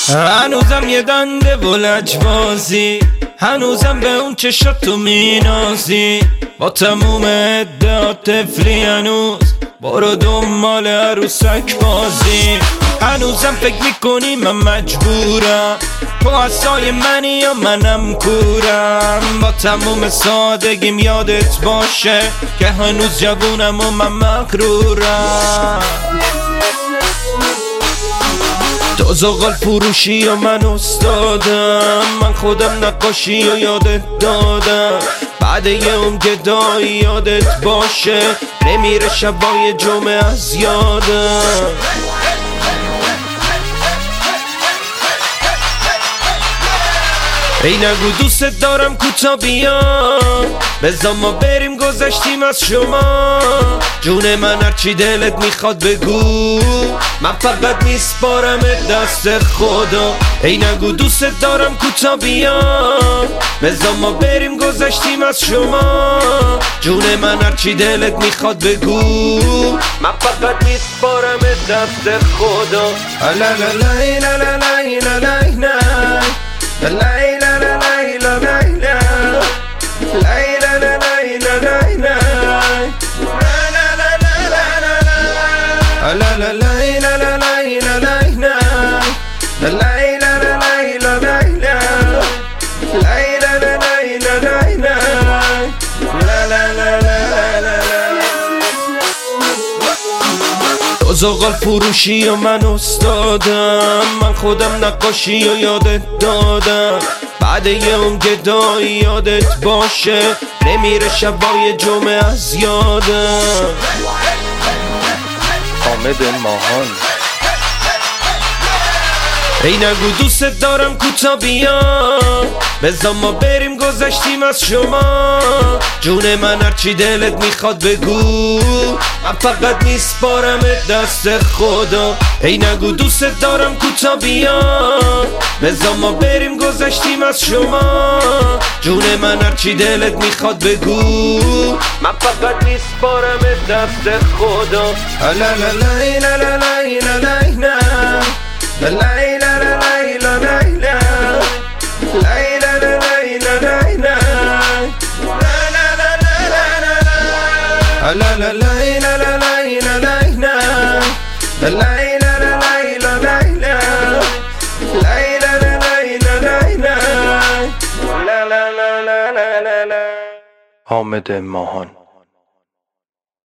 هنوزم یه دنده و لجبازی، هنوزم به اون چشاتو مینازی، با تموم ادعا طفلی هنوز برو دنبال عروسک بازی. هنوزم فکر میکنی من مجبورم، تو اصای منی یا منم کورم، با تموم سادگیم یادت باشه که هنوز جوونم و من مغرورم. تو زغال فروشی و من استادم، من خودم نقاشی و یادت دادم، بعد یه اون گدایی یادت باشه نمیره شبای جمعه از یادم. ای نگو دوست دارم کوتا بیا، بذار ما بریم گذشتیم از شما، جون من هرچی دلت میخواد بگو، من فقط میسپارم دست خدا. ای نگو دوست دارم کوتا بیا، بذار ما بریم گذشتیم از شما، جون من هرچی دلت میخواد بگو، من فقط میسپارم دست خدا. لا لا لا لا لا لا لا تو زغال فروشی و من استادم، من خودم نقاشی و یادت دادم، بعد یه اون گدایی یادت باشه نمیره شبای جمعه از یادم. حامد ماهان. ای نگو دوست دارم کوتا بیا، بذار ما بریم گذشتیم از شما، جون من هرچی دلت میخواد بگو، من فقط میسپارم دست خدا. ای نگو دوست دارم کوتا بیا، بذار ما بریم گذشتیم از شما، جون من هرچی دلت میخواد بگو، من فقط میسپارم دست خدا. لا لا لا لا لا لا لا لا حامد ماهان.